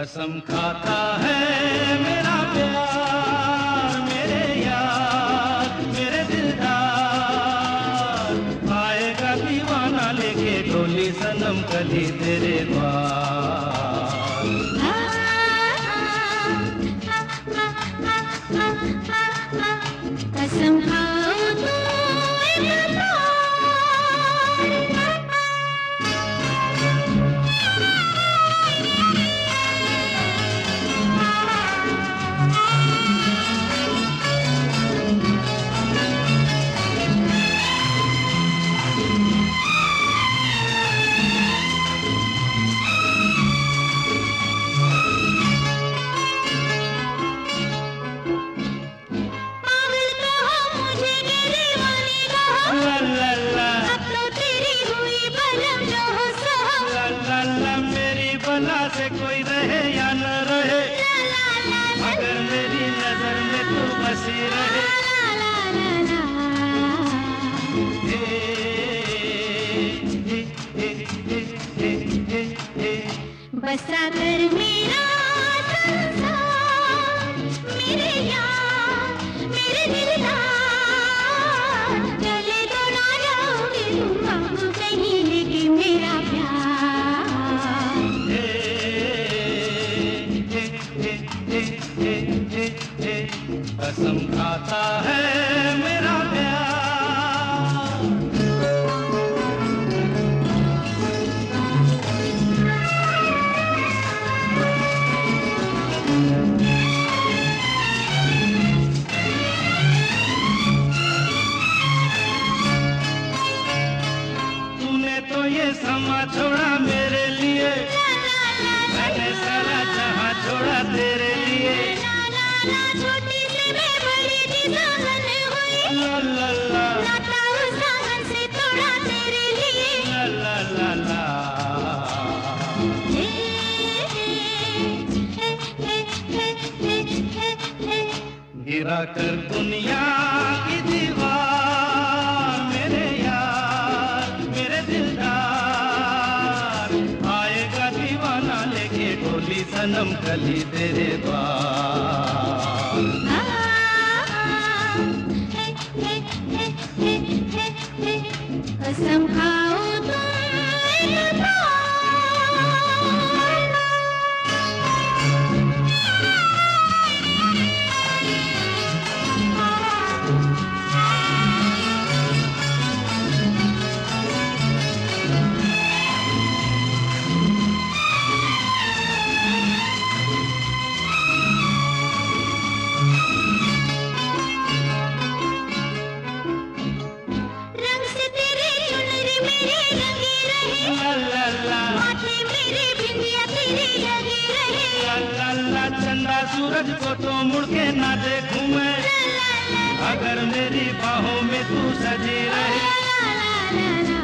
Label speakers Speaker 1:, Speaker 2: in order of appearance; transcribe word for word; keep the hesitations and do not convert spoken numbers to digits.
Speaker 1: कसम खाता है मेरा प्यार मेरे यार मेरे दिलदार, आएगा दीवाना लेके डोली सनम कली तेरे द्वार।
Speaker 2: कसम खाओ तो
Speaker 1: से कोई रहे या न रहे, मगर मेरी नजर में तू बसी रहे।
Speaker 2: बसा कर मेरा संसार मेरे यार मेरे दिलदार, चले तो ना जाओगे तुम अब कहीं लेके मेरा प्यार।
Speaker 1: कसम खाता है मेरा प्यार। तूने तो ये समा छोड़ा मेरे लिए, मैंने सारा जहां छोड़ा तेरे लिए।
Speaker 2: छोटी सी मैं बड़ी सी सावन हुई,
Speaker 1: ला ला ला
Speaker 2: नाता उस सावन से तोड़ा तेरे लिए।
Speaker 1: ला ला ला ला गिरा कर दुनिया की दीवार मेरे यार मेरे दिलदार, आएगा दीवाना लेके डोली सनम कली तेरे द्वार।
Speaker 2: कसम खाओ तुम
Speaker 1: चंदा सूरज को तो मुड़ के ना देखूं मैं, अगर मेरी बाहों में तू सजी रहे।